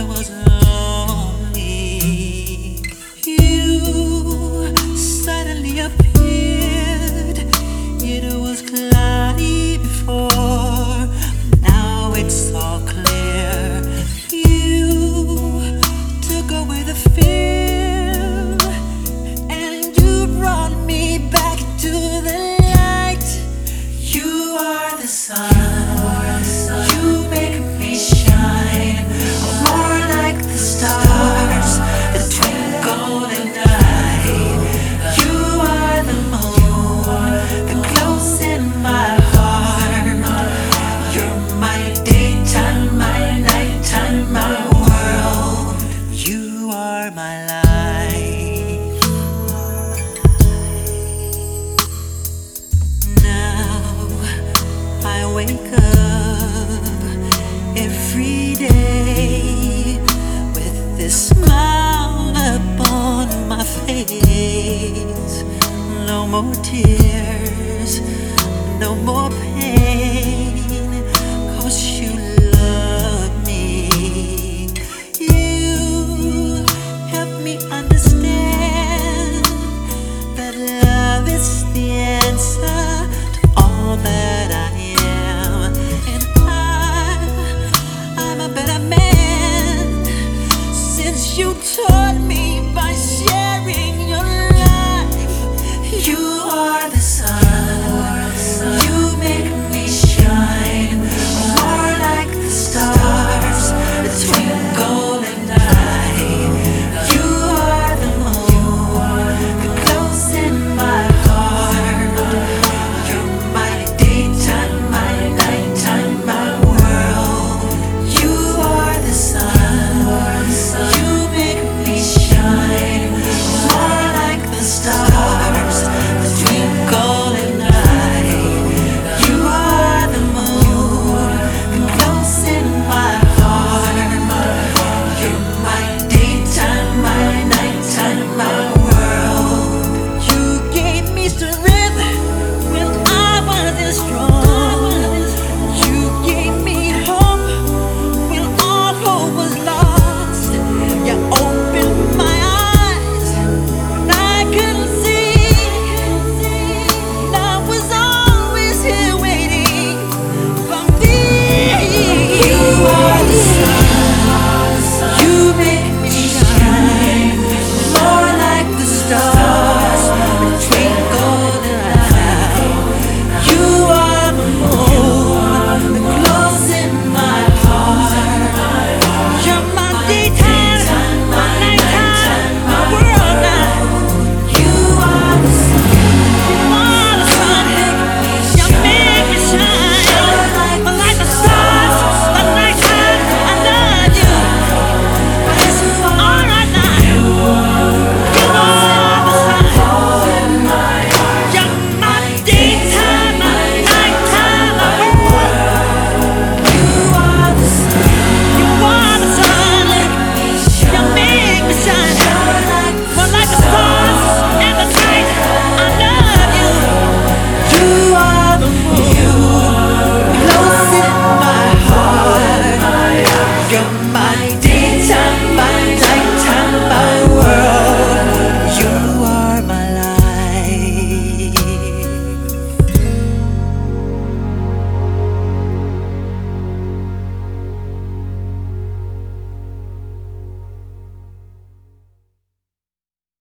was lonely, you suddenly appeared. It was cloudy before, now it's all clear. You took away the fear, and you brought me back to the light. You are the sun. You make me shine more like the stars that twinkle at night. You are the moon that glows in my heart. You're my daytime, my nighttime, my world. You are my life. Now I wake up every day with this smile upon my face. No more tears, no more pain, 'cause you love me. You help me understand that love is the answer to all that I am. And I'm a better man since you taught me